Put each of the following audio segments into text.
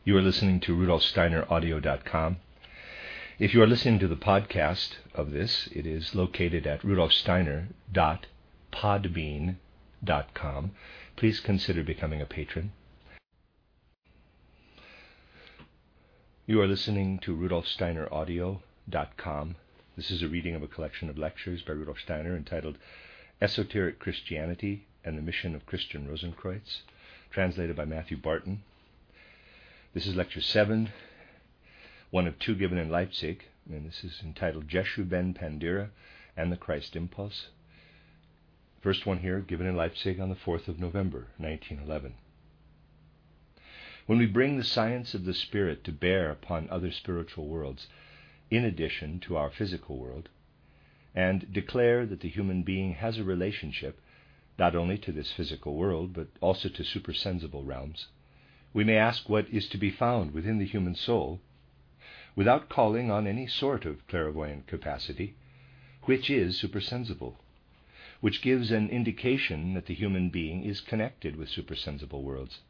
You are listening to RudolfSteinerAudio.com. If you are listening to the podcast of this, it is located at RudolfSteiner.podbean.com. Please consider becoming a patron. You are listening to RudolfSteinerAudio.com. This is a reading of a collection of lectures by Rudolf Steiner entitled Esoteric Christianity and the Mission of Christian Rosenkreuz, translated by Matthew Barton. This is Lecture 7, one of two given in Leipzig, and this is entitled Jeshu ben Pandira and the Christ Impulse. First one here, given in Leipzig on the 4th of November, 1911. When we bring the science of the Spirit to bear upon other spiritual worlds, in addition to our physical world, and declare that the human being has a relationship not only to this physical world, but also to supersensible realms, we may ask what is to be found within the human soul, without calling on any sort of clairvoyant capacity, which is supersensible, which gives an indication that the human being is connected with supersensible worlds.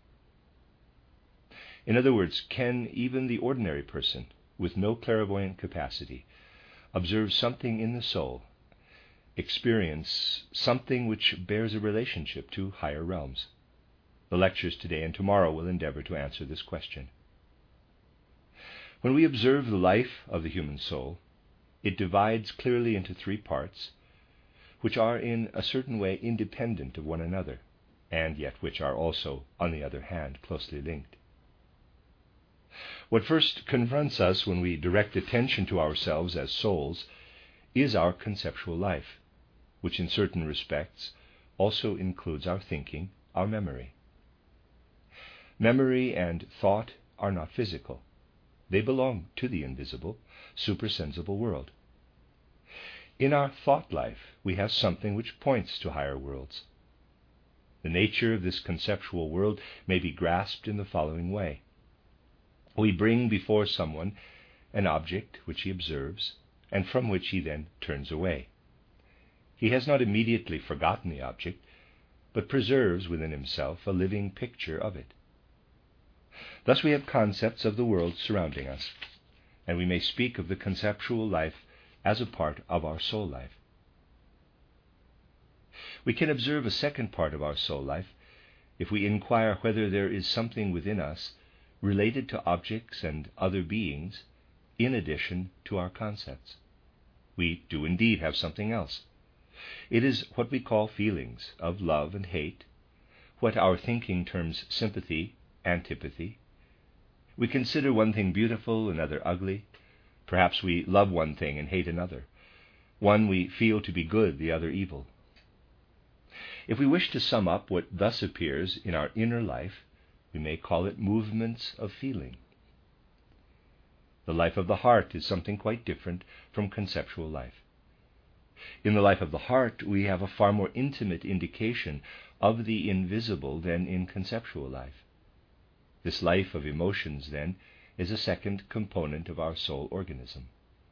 In other words, can even the ordinary person, with no clairvoyant capacity, observe something in the soul, experience something which bears a relationship to higher realms? The lectures today and tomorrow will endeavor to answer this question. When we observe the life of the human soul, it divides clearly into three parts, which are in a certain way independent of one another, and yet which are also, on the other hand, closely linked. What first confronts us when we direct attention to ourselves as souls is our conceptual life, which in certain respects also includes our thinking, our memory. Memory and thought are not physical. They belong to the invisible, supersensible world. In our thought life, we have something which points to higher worlds. The nature of this conceptual world may be grasped in the following way. We bring before someone an object which he observes, and from which he then turns away. He has not immediately forgotten the object, but preserves within himself a living picture of it. Thus we have concepts of the world surrounding us, and we may speak of the conceptual life as a part of our soul life. We can observe a second part of our soul life if we inquire whether there is something within us related to objects and other beings in addition to our concepts. We do indeed have something else. It is what we call feelings of love and hate, what our thinking terms sympathy, antipathy. We consider one thing beautiful, another ugly. Perhaps we love one thing and hate another. One we feel to be good, the other evil. If we wish to sum up what thus appears in our inner life, we may call it movements of feeling. The life of the heart is something quite different from conceptual life. In the life of the heart, we have a far more intimate indication of the invisible than in conceptual life. This life of emotions, then, is a second component of our soul organism.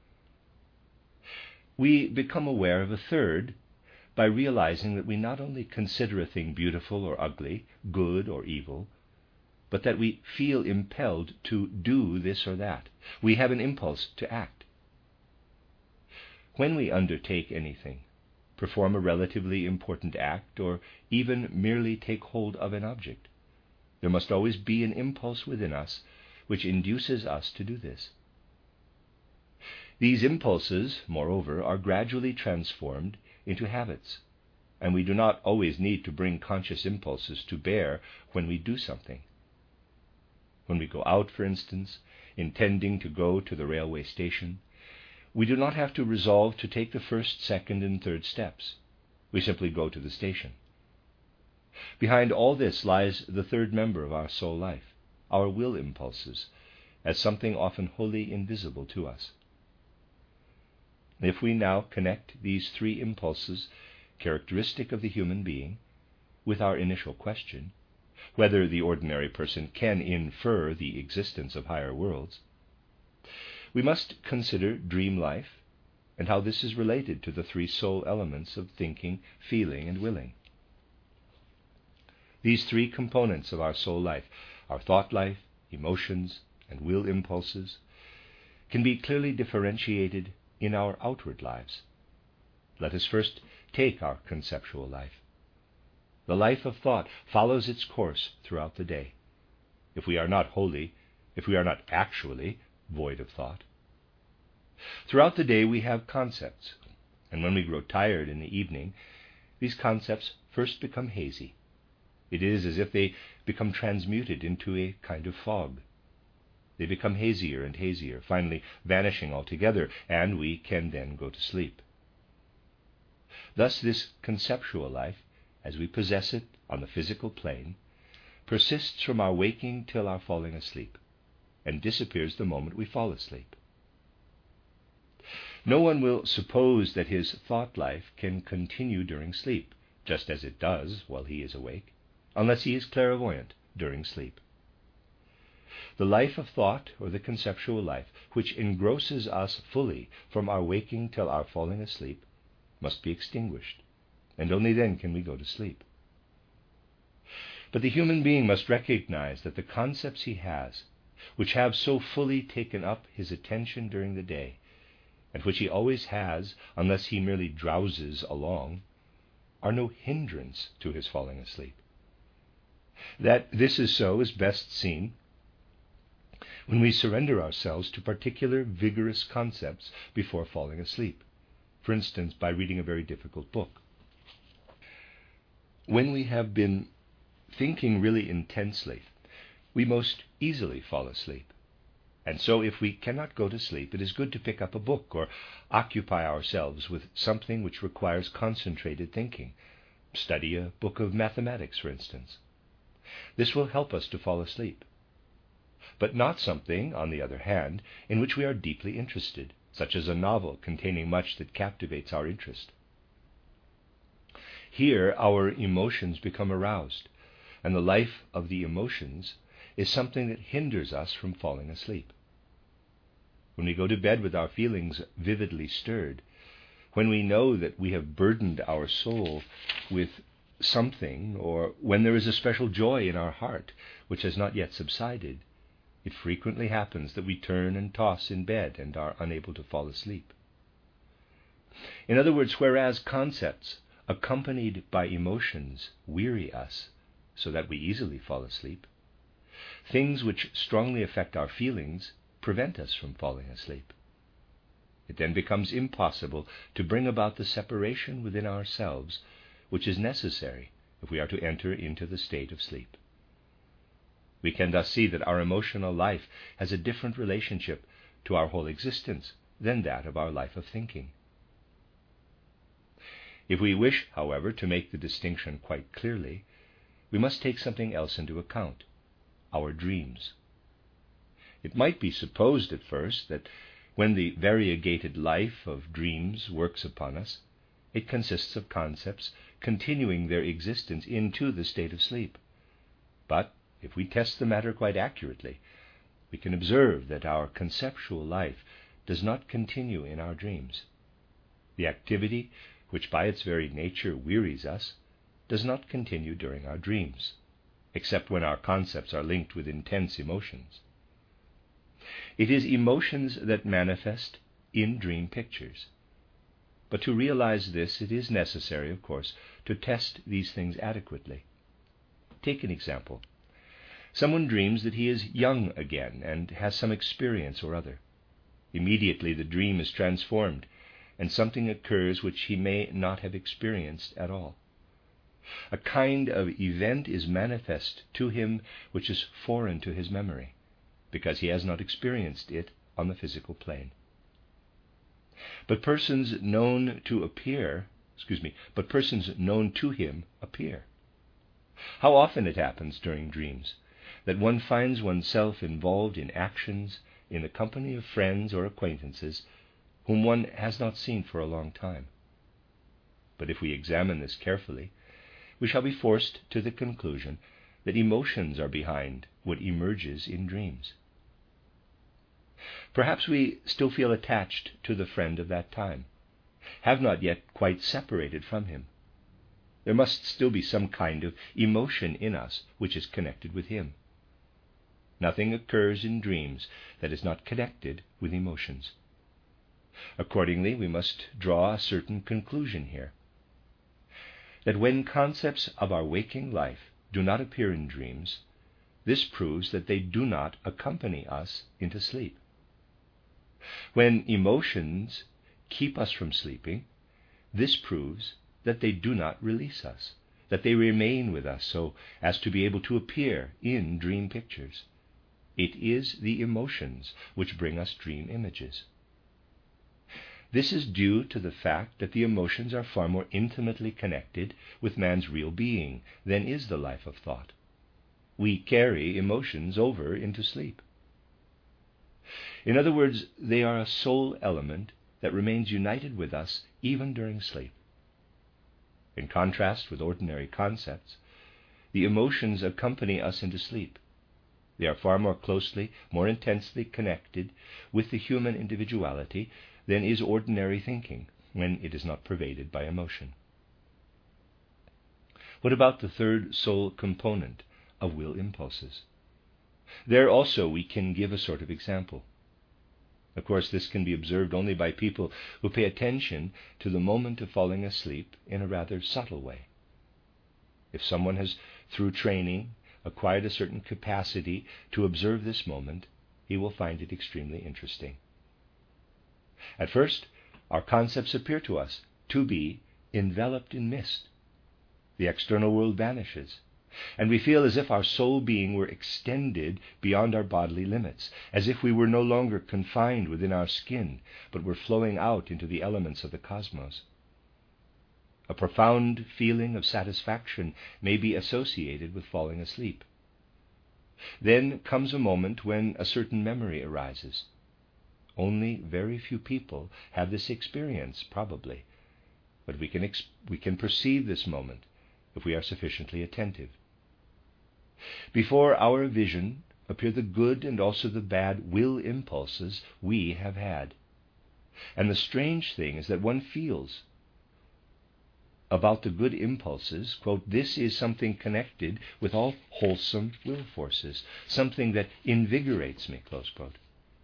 We become aware of a third by realizing that we not only consider a thing beautiful or ugly, good or evil, but that we feel impelled to do this or that. We have an impulse to act. When we undertake anything, perform a relatively important act, or even merely take hold of an object, there must always be an impulse within us which induces us to do this. These impulses, moreover, are gradually transformed into habits, and we do not always need to bring conscious impulses to bear when we do something. When we go out, for instance, intending to go to the railway station, we do not have to resolve to take the first, second, and third steps. We simply go to the station. Behind all this lies the third member of our soul life, our will impulses, as something often wholly invisible to us. If we now connect these three impulses, characteristic of the human being, with our initial question, whether the ordinary person can infer the existence of higher worlds, we must consider dream life and how this is related to the three soul elements of thinking, feeling, and willing. These three components of our soul life, our thought life, emotions, and will impulses can be clearly differentiated in our outward lives. Let us first take our conceptual life. The life of thought follows its course throughout the day. If we are not actually void of thought. Throughout the day we have concepts, and when we grow tired in the evening, these concepts first become hazy. It is as if they become transmuted into a kind of fog. They become hazier and hazier, finally vanishing altogether, and we can then go to sleep. Thus this conceptual life, as we possess it on the physical plane, persists from our waking till our falling asleep, and disappears the moment we fall asleep. No one will suppose that his thought life can continue during sleep, just as it does while he is awake, unless he is clairvoyant during sleep. The life of thought, or the conceptual life, which engrosses us fully from our waking till our falling asleep, must be extinguished, and only then can we go to sleep. But the human being must recognize that the concepts he has, which have so fully taken up his attention during the day, and which he always has unless he merely drowses along, are no hindrance to his falling asleep. That this is so is best seen when we surrender ourselves to particular vigorous concepts before falling asleep, for instance, by reading a very difficult book. When we have been thinking really intensely, we most easily fall asleep. And so if we cannot go to sleep, it is good to pick up a book or occupy ourselves with something which requires concentrated thinking. Study a book of mathematics, for instance. This will help us to fall asleep. But not something, on the other hand, in which we are deeply interested, such as a novel containing much that captivates our interest. Here our emotions become aroused, and the life of the emotions is something that hinders us from falling asleep. When we go to bed with our feelings vividly stirred, when we know that we have burdened our soul with something, or when there is a special joy in our heart which has not yet subsided, it frequently happens that we turn and toss in bed and are unable to fall asleep. In other words, whereas concepts accompanied by emotions weary us so that we easily fall asleep, things which strongly affect our feelings prevent us from falling asleep. It then becomes impossible to bring about the separation within ourselves which is necessary if we are to enter into the state of sleep. We can thus see that our emotional life has a different relationship to our whole existence than that of our life of thinking. If we wish, however, to make the distinction quite clearly, we must take something else into account: our dreams. It might be supposed at first that when the variegated life of dreams works upon us, it consists of concepts continuing their existence into the state of sleep. But if we test the matter quite accurately, we can observe that our conceptual life does not continue in our dreams. The activity, which by its very nature wearies us, does not continue during our dreams, except when our concepts are linked with intense emotions. It is emotions that manifest in dream pictures. But to realize this, it is necessary, of course, to test these things adequately. Take an example. Someone dreams that he is young again and has some experience or other. Immediately the dream is transformed, and something occurs which he may not have experienced at all. A kind of event is manifest to him which is foreign to his memory, because he has not experienced it on the physical plane. But persons known to him appear. How often it happens during dreams that one finds oneself involved in actions in the company of friends or acquaintances whom one has not seen for a long time. But if we examine this carefully, we shall be forced to the conclusion that emotions are behind what emerges in dreams. Perhaps we still feel attached to the friend of that time, have not yet quite separated from him. There must still be some kind of emotion in us which is connected with him. Nothing occurs in dreams that is not connected with emotions. Accordingly, we must draw a certain conclusion here, that when concepts of our waking life do not appear in dreams, this proves that they do not accompany us into sleep. When emotions keep us from sleeping, this proves that they do not release us, that they remain with us so as to be able to appear in dream pictures. It is the emotions which bring us dream images. This is due to the fact that the emotions are far more intimately connected with man's real being than is the life of thought. We carry emotions over into sleep. In other words, they are a soul element that remains united with us even during sleep. In contrast with ordinary concepts, the emotions accompany us into sleep. They are far more closely, more intensely connected with the human individuality than is ordinary thinking when it is not pervaded by emotion. What about the third soul component of will impulses? There also we can give a sort of example. Of course, this can be observed only by people who pay attention to the moment of falling asleep in a rather subtle way. If someone has, through training, acquired a certain capacity to observe this moment, he will find it extremely interesting. At first, our concepts appear to us to be enveloped in mist. The external world vanishes, and we feel as if our soul being were extended beyond our bodily limits, as if we were no longer confined within our skin, but were flowing out into the elements of the cosmos. A profound feeling of satisfaction may be associated with falling asleep. Then comes a moment when a certain memory arises. Only very few people have this experience, probably, but we can perceive this moment if we are sufficiently attentive. Before our vision appear the good and also the bad will impulses we have had. And the strange thing is that one feels about the good impulses, quote, this is something connected with all wholesome will forces, something that invigorates me, close quote.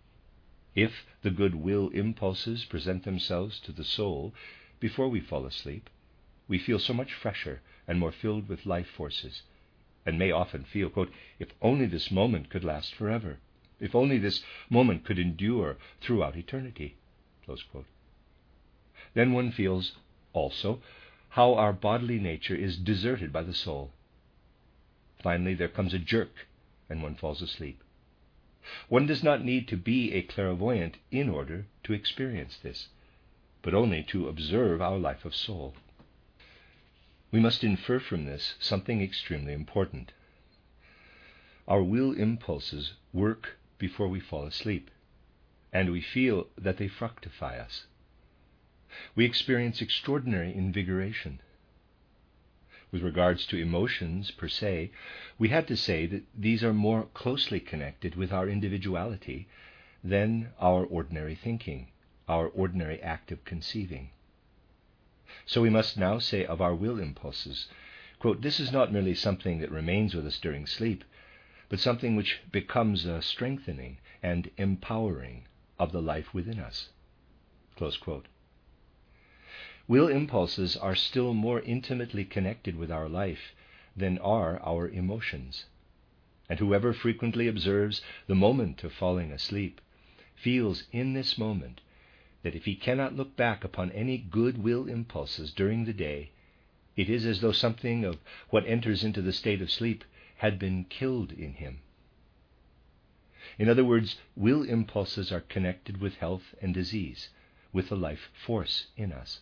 If the good will impulses present themselves to the soul before we fall asleep, we feel so much fresher and more filled with life forces, and may often feel, quote, if only this moment could last forever, if only this moment could endure throughout eternity, close quote. Then one feels also how our bodily nature is deserted by the soul. Finally, there comes a jerk, and one falls asleep. One does not need to be a clairvoyant in order to experience this, but only to observe our life of soul. We must infer from this something extremely important. Our will impulses work before we fall asleep, and we feel that they fructify us. We experience extraordinary invigoration. With regards to emotions per se, we had to say that these are more closely connected with our individuality than our ordinary thinking, our ordinary act of conceiving. So we must now say of our will impulses, quote, this is not merely something that remains with us during sleep, but something which becomes a strengthening and empowering of the life within us, close quote. Will impulses are still more intimately connected with our life than are our emotions, and whoever frequently observes the moment of falling asleep feels in this moment that if he cannot look back upon any good will impulses during the day, it is as though something of what enters into the state of sleep had been killed in him. In other words, will impulses are connected with health and disease, with the life force in us.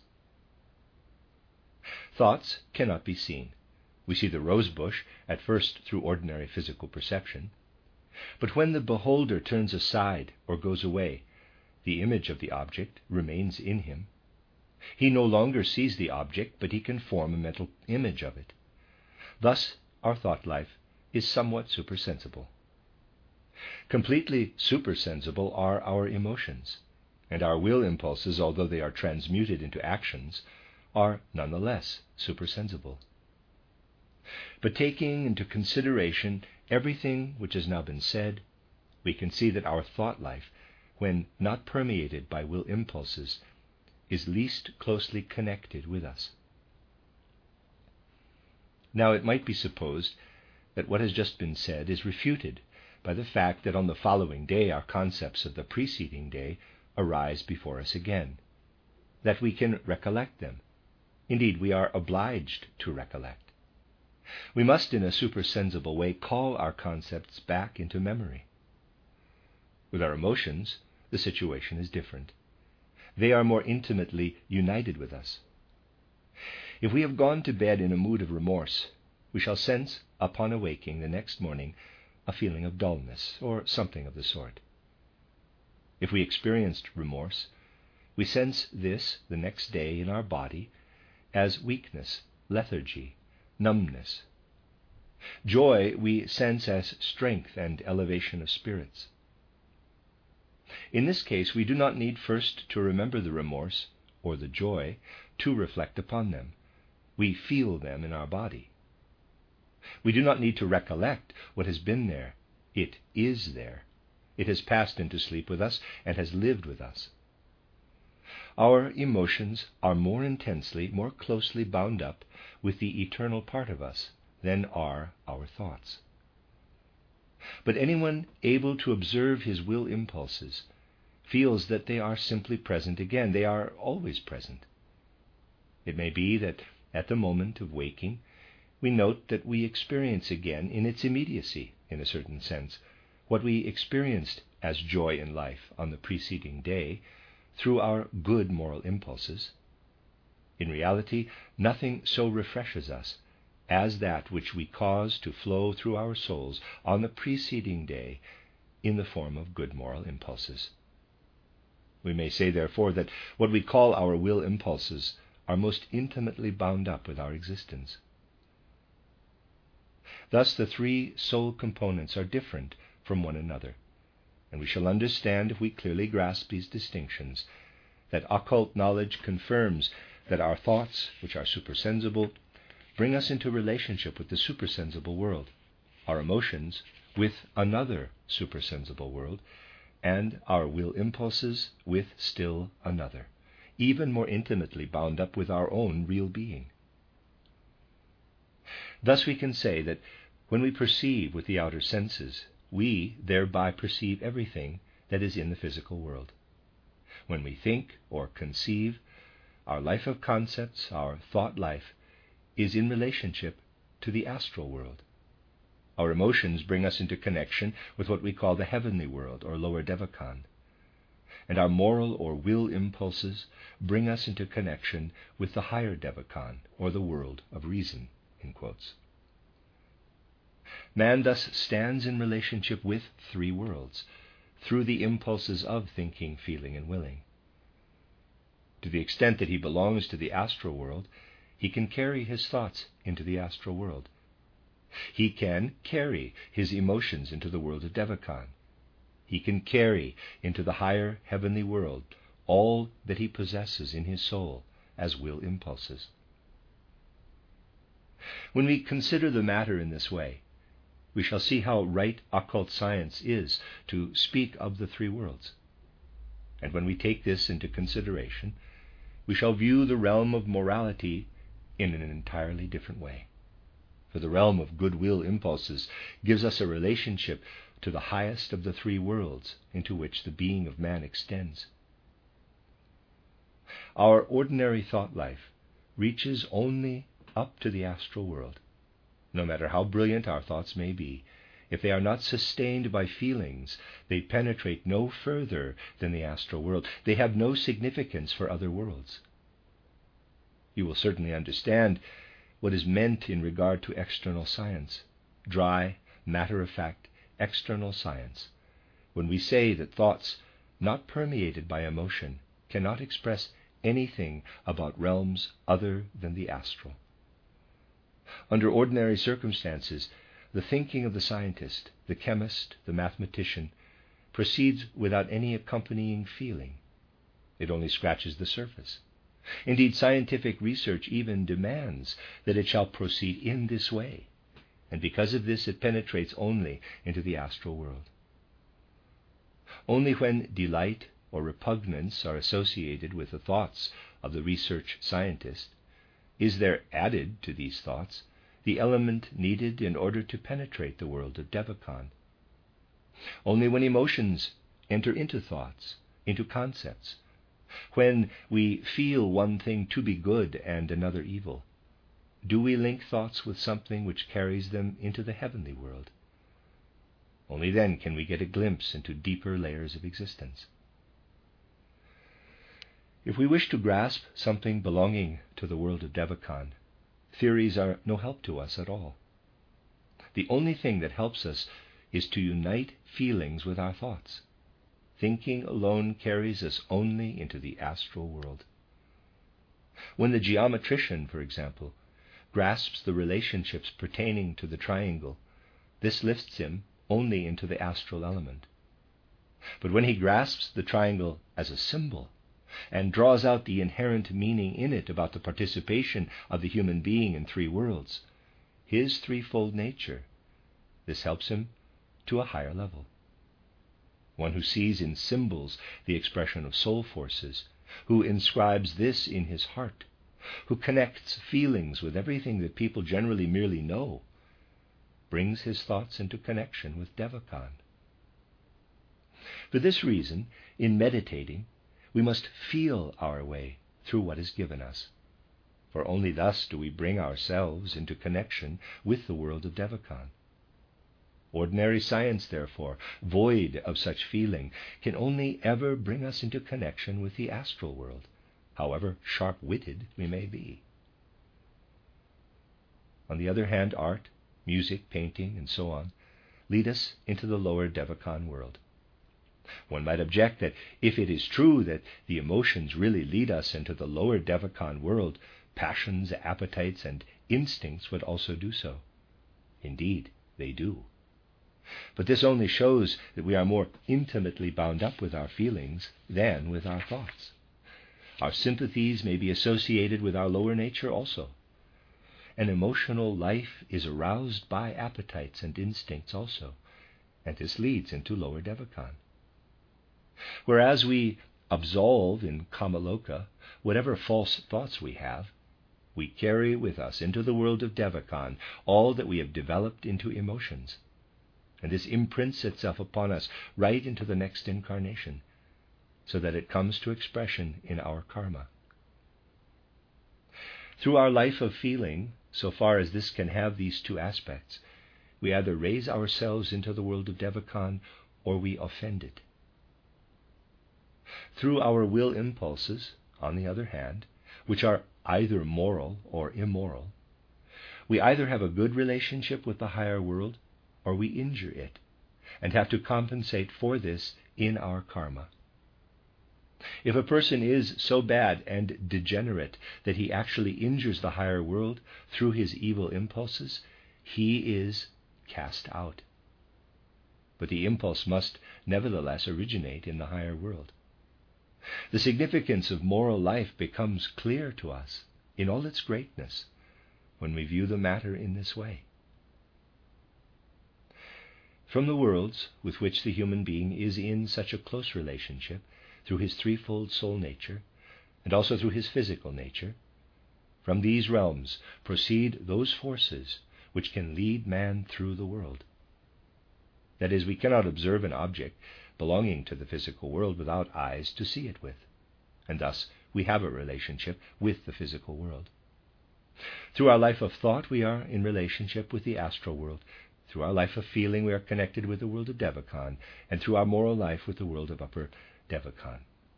Thoughts cannot be seen. We see the rose bush at first through ordinary physical perception, but when the beholder turns aside or goes away, the image of the object remains in him. He no longer sees the object, but he can form a mental image of it. Thus, our thought life is somewhat supersensible. Completely supersensible are our emotions, and our will impulses, although they are transmuted into actions, are nonetheless supersensible. But taking into consideration everything which has now been said, we can see that our thought life, when not permeated by will impulses, is least closely connected with us. Now, it might be supposed that what has just been said is refuted by the fact that on the following day our concepts of the preceding day arise before us again, that we can recollect them. Indeed, we are obliged to recollect. We must, in a supersensible way, call our concepts back into memory. With our emotions, the situation is different. They are more intimately united with us. If we have gone to bed in a mood of remorse, we shall sense, upon awaking the next morning, a feeling of dullness, or something of the sort. If we experienced remorse, we sense this the next day in our body as weakness, lethargy, numbness. Joy we sense as strength and elevation of spirits. In this case, we do not need first to remember the remorse or the joy to reflect upon them. We feel them in our body. We do not need to recollect what has been there. It is there. It has passed into sleep with us and has lived with us. Our emotions are more intensely, more closely bound up with the eternal part of us than are our thoughts. But anyone able to observe his will impulses feels that they are simply present again. They are always present. It may be that at the moment of waking, we note that we experience again in its immediacy, in a certain sense, what we experienced as joy in life on the preceding day through our good moral impulses. In reality, nothing so refreshes us as that which we cause to flow through our souls on the preceding day in the form of good moral impulses. We may say, therefore, that what we call our will impulses are most intimately bound up with our existence. Thus the three soul components are different from one another, and we shall understand, if we clearly grasp these distinctions, that occult knowledge confirms that our thoughts, which are supersensible, bring us into relationship with the supersensible world, our emotions with another supersensible world, and our will impulses with still another, even more intimately bound up with our own real being. Thus we can say that when we perceive with the outer senses, we thereby perceive everything that is in the physical world. When we think or conceive, our life of concepts, our thought life, is in relationship to the astral world. Our emotions bring us into connection with what we call the heavenly world, or lower Devakan. And our moral or will impulses bring us into connection with the higher Devakan, or the world of reason, in quotes. Man thus stands in relationship with three worlds, through the impulses of thinking, feeling, and willing. To the extent that he belongs to the astral world, he can carry his thoughts into the astral world. He can carry his emotions into the world of Devakan. He can carry into the higher heavenly world all that he possesses in his soul as will impulses. When we consider the matter in this way, we shall see how right occult science is to speak of the three worlds. And when we take this into consideration, we shall view the realm of morality in an entirely different way. For the realm of goodwill impulses gives us a relationship to the highest of the three worlds into which the being of man extends. Our ordinary thought life reaches only up to the astral world. No matter how brilliant our thoughts may be, if they are not sustained by feelings, they penetrate no further than the astral world. They have no significance for other worlds. You will certainly understand what is meant in regard to external science, dry, matter-of-fact, external science, when we say that thoughts not permeated by emotion cannot express anything about realms other than the astral. Under ordinary circumstances, the thinking of the scientist, the chemist, the mathematician, proceeds without any accompanying feeling. It only scratches the surface. Indeed, scientific research even demands that it shall proceed in this way, and because of this it penetrates only into the astral world. Only when delight or repugnance are associated with the thoughts of the research scientist is there added to these thoughts the element needed in order to penetrate the world of Devachan. Only when emotions enter into thoughts, into concepts, when we feel one thing to be good and another evil, do we link thoughts with something which carries them into the heavenly world. Only then can we get a glimpse into deeper layers of existence. If we wish to grasp something belonging to the world of Devachan, theories are no help to us at all. The only thing that helps us is to unite feelings with our thoughts. Thinking alone carries us only into the astral world. When the geometrician, for example, grasps the relationships pertaining to the triangle, this lifts him only into the astral element. But when he grasps the triangle as a symbol and draws out the inherent meaning in it about the participation of the human being in three worlds, his threefold nature, this helps him to a higher level. One who sees in symbols the expression of soul forces, who inscribes this in his heart, who connects feelings with everything that people generally merely know, brings his thoughts into connection with Devachan. For this reason, in meditating, we must feel our way through what is given us, for only thus do we bring ourselves into connection with the world of Devachan. Ordinary science, therefore, void of such feeling, can only ever bring us into connection with the astral world, however sharp-witted we may be. On the other hand, art, music, painting, and so on, lead us into the lower Devachan world. One might object that if it is true that the emotions really lead us into the lower Devachan world, passions, appetites, and instincts would also do so. Indeed, they do. But this only shows that we are more intimately bound up with our feelings than with our thoughts. Our sympathies may be associated with our lower nature also. An emotional life is aroused by appetites and instincts also, and this leads into lower Devachan. Whereas we absolve in Kamaloka whatever false thoughts we have, we carry with us into the world of Devachan all that we have developed into emotions. And this imprints itself upon us right into the next incarnation, so that it comes to expression in our karma. Through our life of feeling, so far as this can have these two aspects, we either raise ourselves into the world of Devachan or we offend it. Through our will impulses, on the other hand, which are either moral or immoral, we either have a good relationship with the higher world or we injure it, and have to compensate for this in our karma. If a person is so bad and degenerate that he actually injures the higher world through his evil impulses, he is cast out. But the impulse must nevertheless originate in the higher world. The significance of moral life becomes clear to us in all its greatness when we view the matter in this way. From the worlds with which the human being is in such a close relationship, through his threefold soul nature, and also through his physical nature, from these realms proceed those forces which can lead man through the world. That is, we cannot observe an object belonging to the physical world without eyes to see it with, and thus we have a relationship with the physical world. Through our life of thought, we are in relationship with the astral world. Through our life of feeling, we are connected with the world of Devachan, and through our moral life with the world of upper Devachan.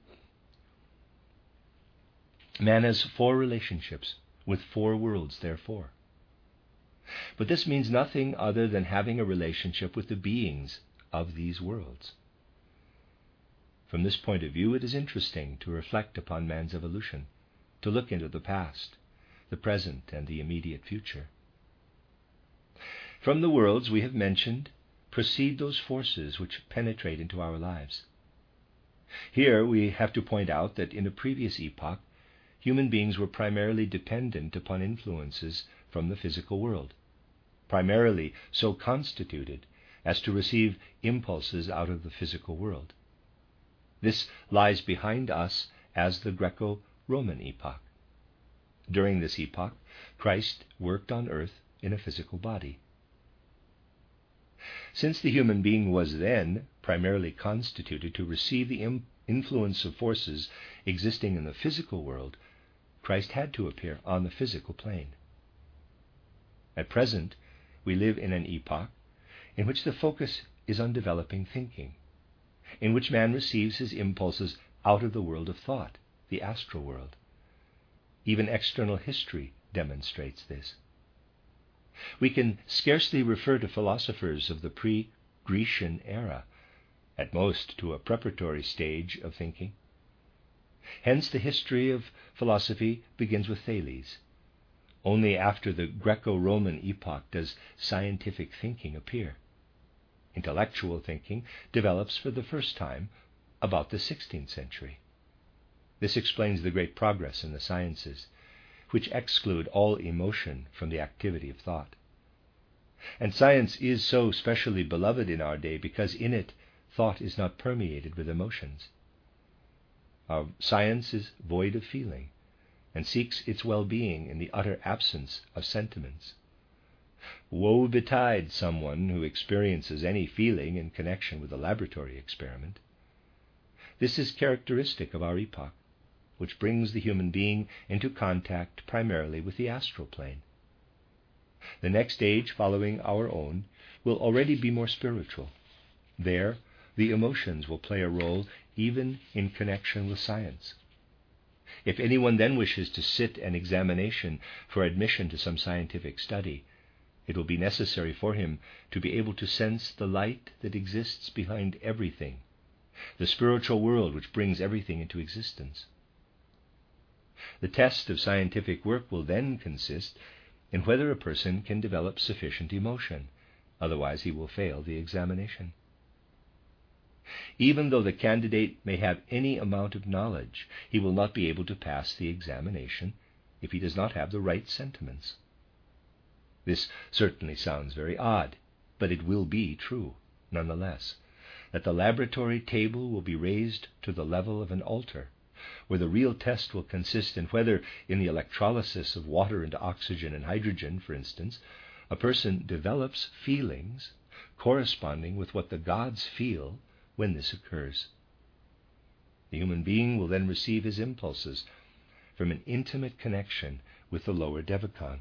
Man has 4 relationships with 4 worlds, therefore. But this means nothing other than having a relationship with the beings of these worlds. From this point of view, it is interesting to reflect upon man's evolution, to look into the past, the present, and the immediate future. From the worlds we have mentioned proceed those forces which penetrate into our lives. Here we have to point out that in a previous epoch, human beings were primarily dependent upon influences from the physical world, primarily so constituted as to receive impulses out of the physical world. This lies behind us as the Greco-Roman epoch. During this epoch, Christ worked on earth in a physical body. Since the human being was then primarily constituted to receive the influence of forces existing in the physical world, Christ had to appear on the physical plane. At present, we live in an epoch in which the focus is on developing thinking, in which man receives his impulses out of the world of thought, the astral world. Even external history demonstrates this. We can scarcely refer to philosophers of the pre-Grecian era, at most to a preparatory stage of thinking. Hence the history of philosophy begins with Thales. Only after the Greco-Roman epoch does scientific thinking appear. Intellectual thinking develops for the first time about the 16th century. This explains the great progress in the sciences, which exclude all emotion from the activity of thought. And science is so specially beloved in our day because in it thought is not permeated with emotions. Our science is void of feeling and seeks its well-being in the utter absence of sentiments. Woe betide someone who experiences any feeling in connection with a laboratory experiment. This is characteristic of our epoch, which brings the human being into contact primarily with the astral plane. The next age following our own will already be more spiritual. There, the emotions will play a role even in connection with science. If anyone then wishes to sit an examination for admission to some scientific study, it will be necessary for him to be able to sense the light that exists behind everything, the spiritual world which brings everything into existence. The test of scientific work will then consist in whether a person can develop sufficient emotion, otherwise he will fail the examination. Even though the candidate may have any amount of knowledge, he will not be able to pass the examination if he does not have the right sentiments. This certainly sounds very odd, but it will be true, nonetheless, that the laboratory table will be raised to the level of an altar, where the real test will consist in whether, in the electrolysis of water into oxygen and hydrogen, for instance, a person develops feelings corresponding with what the gods feel when this occurs. The human being will then receive his impulses from an intimate connection with the lower Devachan.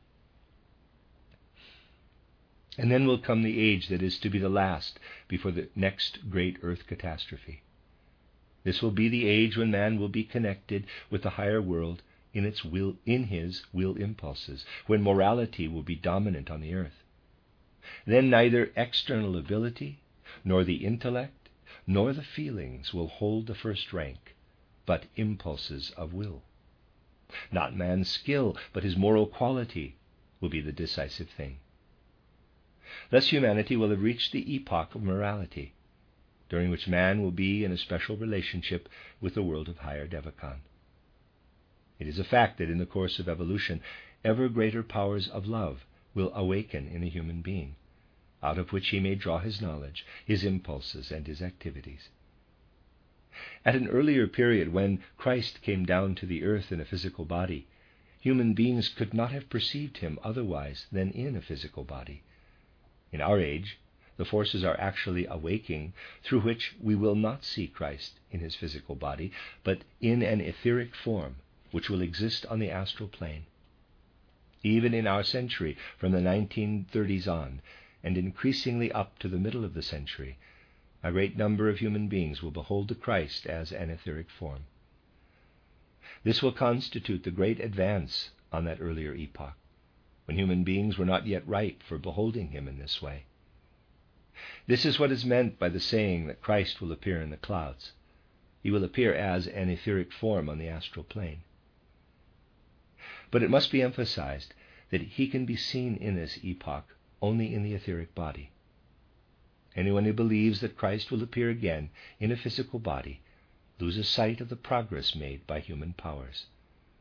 And then will come the age that is to be the last before the next great earth catastrophe. This will be the age when man will be connected with the higher world in his will impulses, when morality will be dominant on the earth. Then neither external ability, nor the intellect, nor the feelings will hold the first rank, but impulses of will. Not man's skill, but his moral quality will be the decisive thing. Thus humanity will have reached the epoch of morality, during which man will be in a special relationship with the world of higher Devachan. It is a fact that in the course of evolution, ever greater powers of love will awaken in a human being, out of which he may draw his knowledge, his impulses, and his activities. At an earlier period, when Christ came down to the earth in a physical body, human beings could not have perceived him otherwise than in a physical body. In our age, the forces are actually awaking through which we will not see Christ in his physical body, but in an etheric form which will exist on the astral plane. Even in our century, from the 1930s on, and increasingly up to the middle of the century, a great number of human beings will behold the Christ as an etheric form. This will constitute the great advance on that earlier epoch, when human beings were not yet ripe for beholding him in this way. This is what is meant by the saying that Christ will appear in the clouds. He will appear as an etheric form on the astral plane. But it must be emphasized that he can be seen in this epoch only in the etheric body. Anyone who believes that Christ will appear again in a physical body loses sight of the progress made by human powers.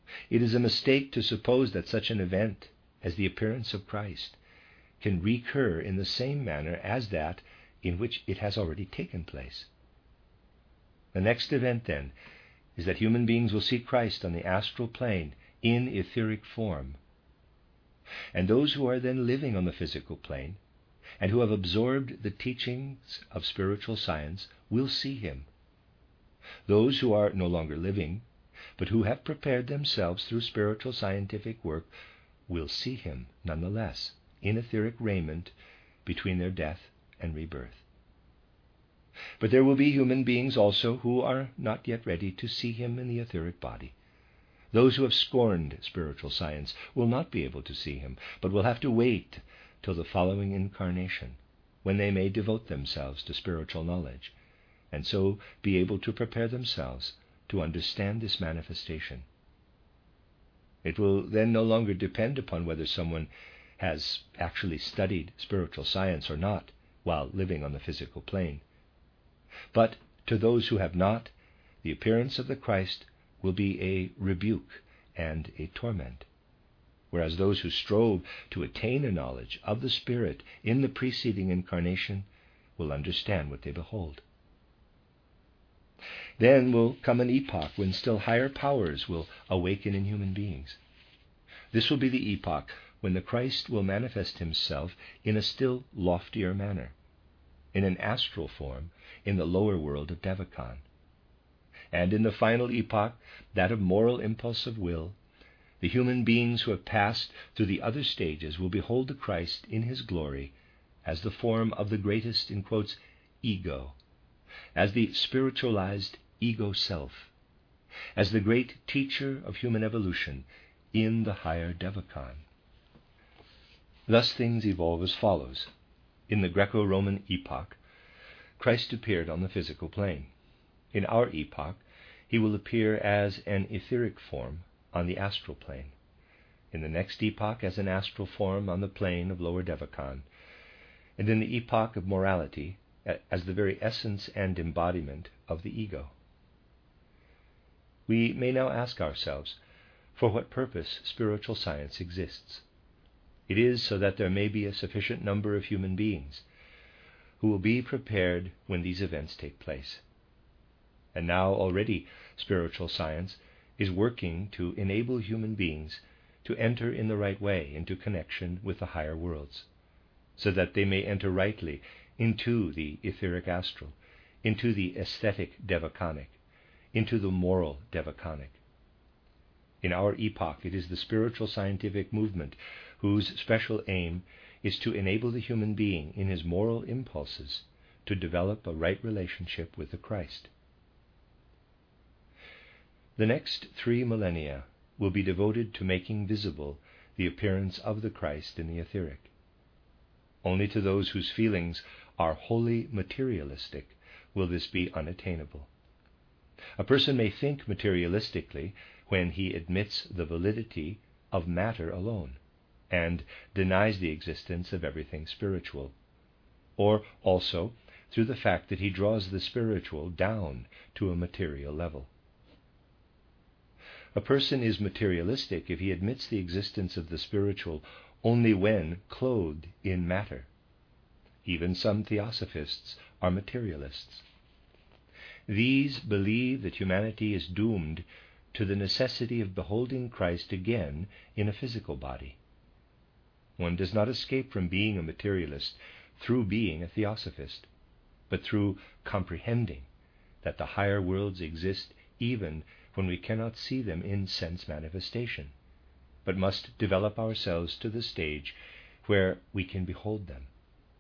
It is a mistake to suppose that such an event as the appearance of Christ can recur in the same manner as that in which it has already taken place. The next event, then, is that human beings will see Christ on the astral plane in etheric form. And those who are then living on the physical plane and who have absorbed the teachings of spiritual science will see him. Those who are no longer living, but who have prepared themselves through spiritual scientific work, will see him nonetheless in etheric raiment between their death and rebirth. But there will be human beings also who are not yet ready to see him in the etheric body. Those who have scorned spiritual science will not be able to see him, but will have to wait till the following incarnation, when they may devote themselves to spiritual knowledge, and so be able to prepare themselves to understand this manifestation. It will then no longer depend upon whether someone has actually studied spiritual science or not while living on the physical plane. But to those who have not, the appearance of the Christ will be a rebuke and a torment, whereas those who strove to attain a knowledge of the Spirit in the preceding incarnation will understand what they behold. Then will come an epoch when still higher powers will awaken in human beings. This will be the epoch when the Christ will manifest himself in a still loftier manner, in an astral form in the lower world of Devachan. And in the final epoch, that of moral impulse of will, the human beings who have passed through the other stages will behold the Christ in his glory as the form of the greatest, in quotes, ego, as the spiritualized ego self, as the great teacher of human evolution in the higher Devachan. Thus things evolve as follows. In the Greco-Roman epoch, Christ appeared on the physical plane. In our epoch, he will appear as an etheric form on the astral plane. In the next epoch, as an astral form on the plane of lower Devachan. And in the epoch of morality, as the very essence and embodiment of the ego. We may now ask ourselves, for what purpose spiritual science exists? It is so that there may be a sufficient number of human beings who will be prepared when these events take place. And now already spiritual science is working to enable human beings to enter in the right way into connection with the higher worlds, so that they may enter rightly into the etheric astral, into the aesthetic devachanic, into the moral devachanic. In our epoch, it is the spiritual scientific movement whose special aim is to enable the human being in his moral impulses to develop a right relationship with the Christ. The next 3 millennia will be devoted to making visible the appearance of the Christ in the etheric. Only to those whose feelings are wholly materialistic will this be unattainable. A person may think materialistically when he admits the validity of matter alone and denies the existence of everything spiritual, or also through the fact that he draws the spiritual down to a material level. A person is materialistic if he admits the existence of the spiritual only when clothed in matter. Even some theosophists are materialists. These believe that humanity is doomed to the necessity of beholding Christ again in a physical body. One does not escape from being a materialist through being a theosophist, but through comprehending that the higher worlds exist even when we cannot see them in sense manifestation, but must develop ourselves to the stage where we can behold them.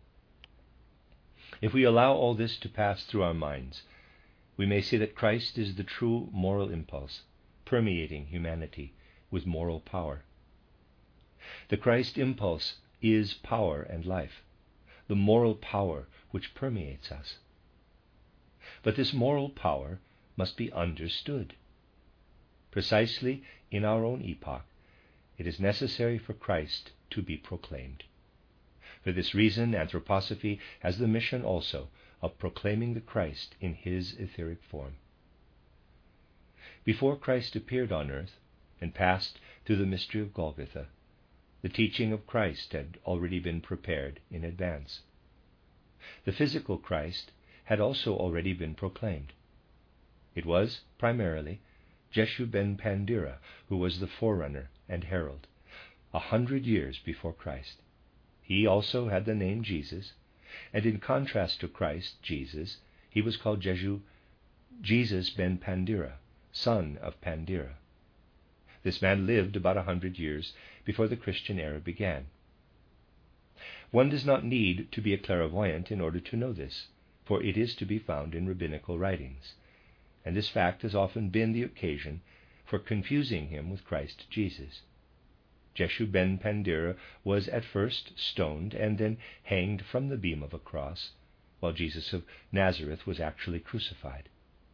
If we allow all this to pass through our minds, we may see that Christ is the true moral impulse, permeating humanity with moral power. The Christ impulse is power and life, the moral power which permeates us. But this moral power must be understood. Precisely in our own epoch, it is necessary for Christ to be proclaimed. For this reason, anthroposophy has the mission also of proclaiming the Christ in his etheric form. Before Christ appeared on earth, and passed through the mystery of Golgotha, the teaching of Christ had already been prepared in advance. The physical Christ had also already been proclaimed. It was, primarily, Jeshu ben Pandira who was the forerunner and herald, 100 years before Christ. He also had the name Jesus, and in contrast to Christ, Jesus, he was called Jesus ben Pandira, son of Pandira. This man lived about 100 years before the Christian era began. One does not need to be a clairvoyant in order to know this, for it is to be found in rabbinical writings, and this fact has often been the occasion for confusing him with Christ Jesus. Jeshu ben Pandira was at first stoned and then hanged from the beam of a cross, while Jesus of Nazareth was actually crucified.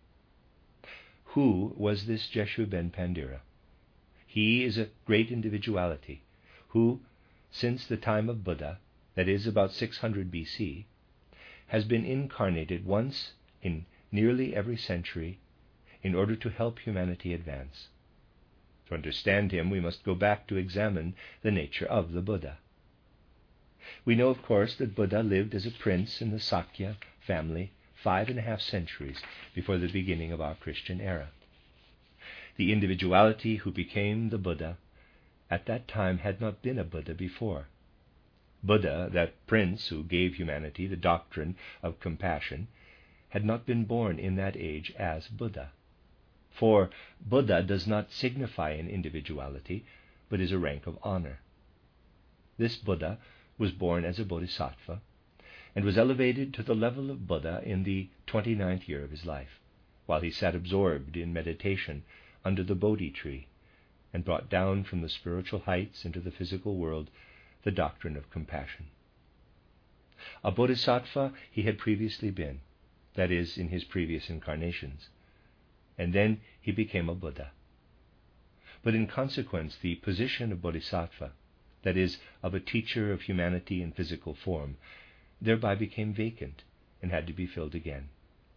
Who was this Jeshu ben Pandira? He is a great individuality who, since the time of Buddha, that is about 600 BC, has been incarnated once in nearly every century in order to help humanity advance. To understand him, we must go back to examine the nature of the Buddha. We know, of course, that Buddha lived as a prince in the Sakya family 5.5 centuries before the beginning of our Christian era. The individuality who became the Buddha at that time had not been a Buddha before. Buddha, that prince who gave humanity the doctrine of compassion, had not been born in that age as Buddha. For Buddha does not signify an individuality, but is a rank of honor. This Buddha was born as a bodhisattva, and was elevated to the level of Buddha in the 29th year of his life, while he sat absorbed in meditation under the Bodhi tree, and brought down from the spiritual heights into the physical world the doctrine of compassion. A bodhisattva he had previously been, that is, in his previous incarnations, and then he became a Buddha. But in consequence, the position of bodhisattva, that is, of a teacher of humanity in physical form, thereby became vacant and had to be filled again.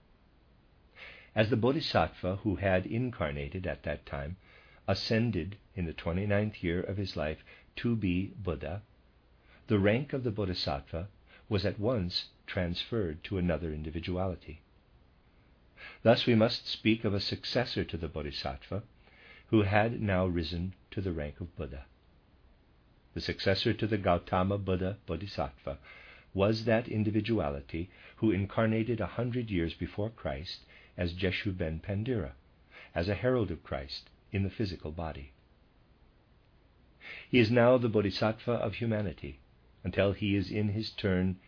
As the bodhisattva who had incarnated at that time ascended in the 29th year of his life to be Buddha, the rank of the bodhisattva was at once transferred to another individuality. Thus we must speak of a successor to the bodhisattva who had now risen to the rank of Buddha. The successor to the Gautama Buddha Bodhisattva was that individuality who incarnated 100 years before Christ as Jeshu ben Pandira, as a herald of Christ in the physical body. He is now the bodhisattva of humanity until he in his turn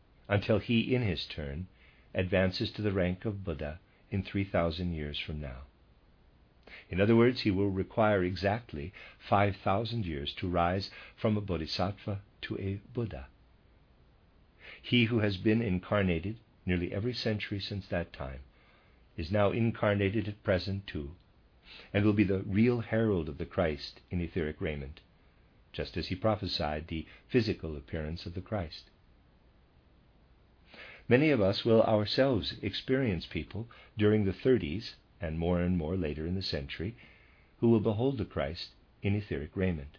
advances to the rank of Buddha in 3,000 years from now. In other words, he will require exactly 5,000 years to rise from a bodhisattva to a Buddha. He who has been incarnated nearly every century since that time is now incarnated at present too, and will be the real herald of the Christ in etheric raiment, just as he prophesied the physical appearance of the Christ. Many of us will ourselves experience people during the 30s, and more later in the century, who will behold the Christ in etheric raiment.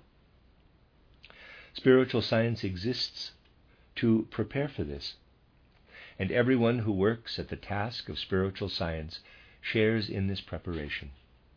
Spiritual science exists to prepare for this, and everyone who works at the task of spiritual science shares in this preparation.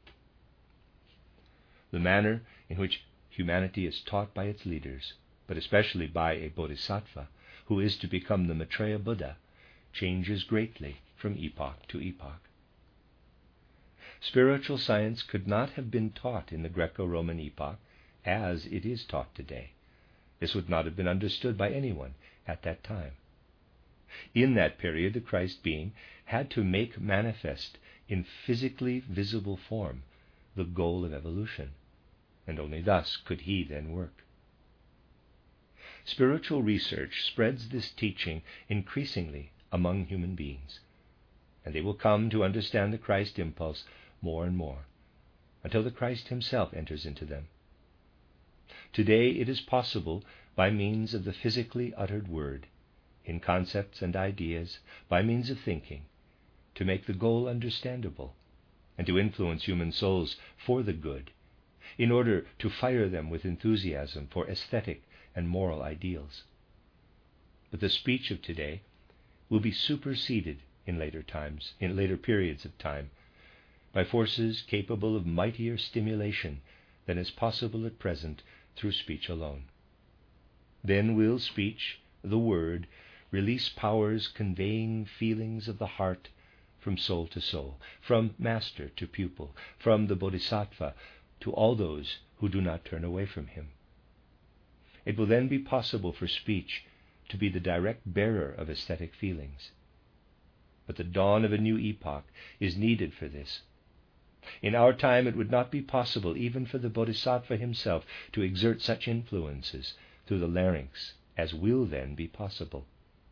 The manner in which humanity is taught by its leaders, but especially by a bodhisattva who is to become the Maitreya Buddha, changes greatly from epoch to epoch. Spiritual science could not have been taught in the Greco-Roman epoch as it is taught today. This would not have been understood by anyone at that time. In that period, the Christ being had to make manifest in physically visible form the goal of evolution, and only thus could he then work. Spiritual research spreads this teaching increasingly among human beings, and they will come to understand the Christ impulse more and more, until the Christ himself enters into them. Today it is possible, by means of the physically uttered word, in concepts and ideas, by means of thinking, to make the goal understandable, and to influence human souls for the good in order to fire them with enthusiasm for aesthetic and moral ideals. But the speech of today will be superseded in later periods of time, by forces capable of mightier stimulation than is possible at present through speech alone. Then will speech, the word, release powers conveying feelings of the heart from soul to soul, from master to pupil, from the bodhisattva to all those who do not turn away from him. It will then be possible for speech to be the direct bearer of aesthetic feelings. But the dawn of a new epoch is needed for this. In our time it would not be possible even for the bodhisattva himself to exert such influences through the larynx as will then be possible.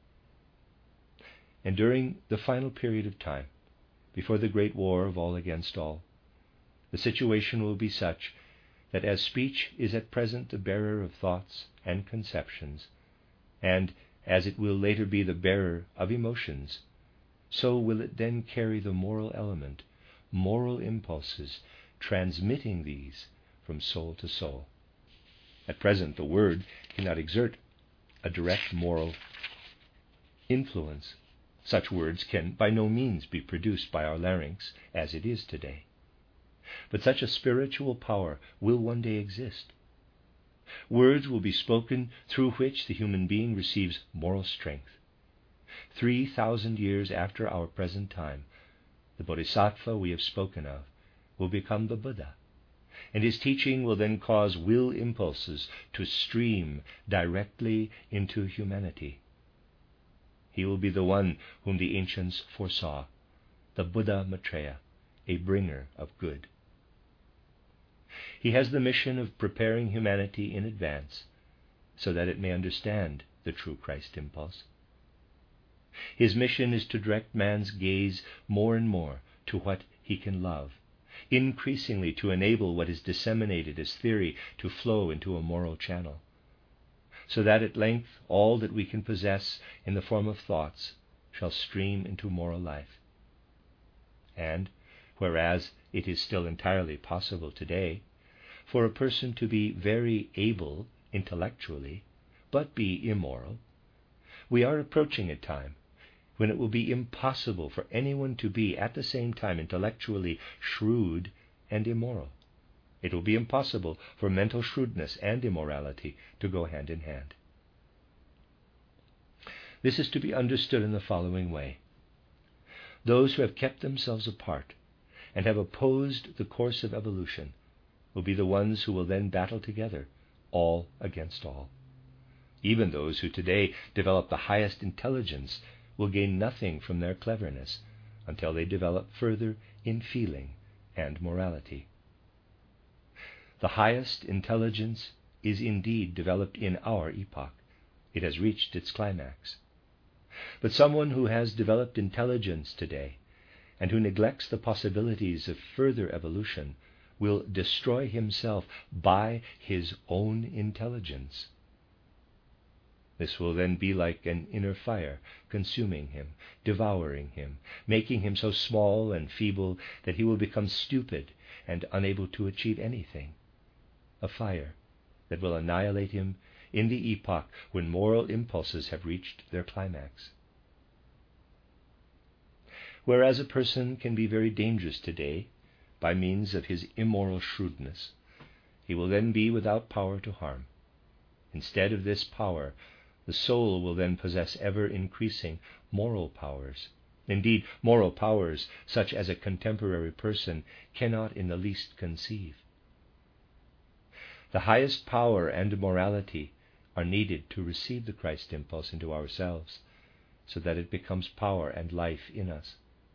And during the final period of time, before the great war of all against all, the situation will be such that as speech is at present the bearer of thoughts and conceptions, and as it will later be the bearer of emotions, so will it then carry the moral element, moral impulses, transmitting these from soul to soul. At present, the word cannot exert a direct moral influence. Such words can by no means be produced by our larynx as it is today. But such a spiritual power will one day exist. Words will be spoken through which the human being receives moral strength. 3,000 years after our present time, the bodhisattva we have spoken of will become the Buddha, and his teaching will then cause will impulses to stream directly into humanity. He will be the one whom the ancients foresaw, the Buddha Maitreya, a bringer of good. He has the mission of preparing humanity in advance so that it may understand the true Christ impulse. His mission is to direct man's gaze more and more to what he can love, increasingly to enable what is disseminated as theory to flow into a moral channel, so that at length all that we can possess in the form of thoughts shall stream into moral life. And, whereas it is still entirely possible today for a person to be very able intellectually, but be immoral, we are approaching a time when it will be impossible for anyone to be at the same time intellectually shrewd and immoral. It will be impossible for mental shrewdness and immorality to go hand in hand. This is to be understood in the following way. Those who have kept themselves apart and have opposed the course of evolution will be the ones who will then battle together, all against all. Even those who today develop the highest intelligence will gain nothing from their cleverness until they develop further in feeling and morality. The highest intelligence is indeed developed in our epoch. It has reached its climax. But someone who has developed intelligence today and who neglects the possibilities of further evolution will destroy himself by his own intelligence. This will then be like an inner fire, consuming him, devouring him, making him so small and feeble that he will become stupid and unable to achieve anything. A fire that will annihilate him in the epoch when moral impulses have reached their climax. Whereas a person can be very dangerous today by means of his immoral shrewdness, he will then be without power to harm. Instead of this power, the soul will then possess ever-increasing moral powers. Indeed, moral powers such as a contemporary person cannot in the least conceive. The highest power and morality are needed to receive the Christ impulse into ourselves, so that it becomes power and life in us.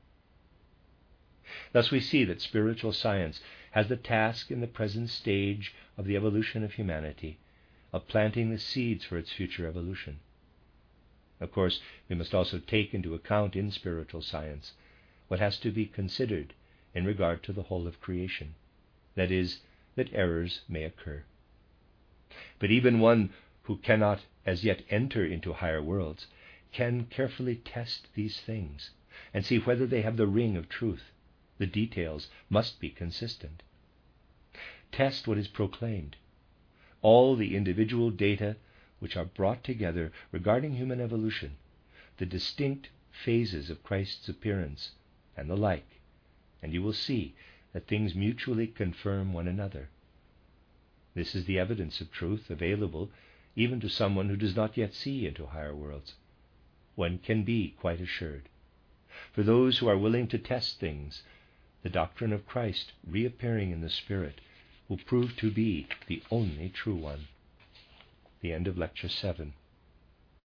Thus we see that spiritual science has the task in the present stage of the evolution of humanity of planting the seeds for its future evolution. Of course, we must also take into account in spiritual science what has to be considered in regard to the whole of creation, that is, that errors may occur. But even one who cannot as yet enter into higher worlds can carefully test these things and see whether they have the ring of truth. The details must be consistent. test what is proclaimed. All the individual data which are brought together regarding human evolution, the distinct phases of Christ's appearance, and the like, and you will see that things mutually confirm one another. This is the evidence of truth available even to someone who does not yet see into higher worlds. One can be quite assured. For those who are willing to test things, the doctrine of Christ reappearing in the Spirit will prove to be the only true one. The end of Lecture 7.